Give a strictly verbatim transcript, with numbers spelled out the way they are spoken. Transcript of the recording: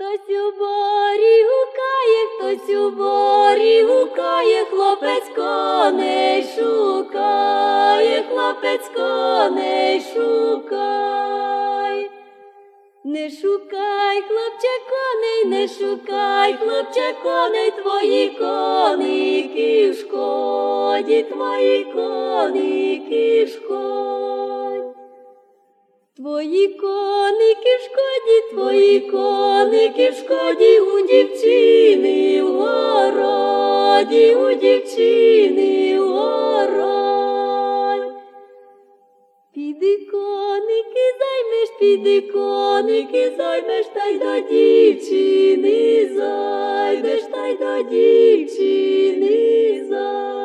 Хтось у борі гукає, хтось у борі гукає, хлопець коней шукає, хлопець коней шукай. Не шукай, хлопче, коней, не шукай, хлопче, коней, твої коники в шкоді, твої коники в шкоді. Твої коники в шкоді, твої коники в шкоді, у дівчини в городі, у дівчини в городі. Піди коники займеш, піди коники займеш, та й до дівчини зайдеш, та й до дівчини зайдеш.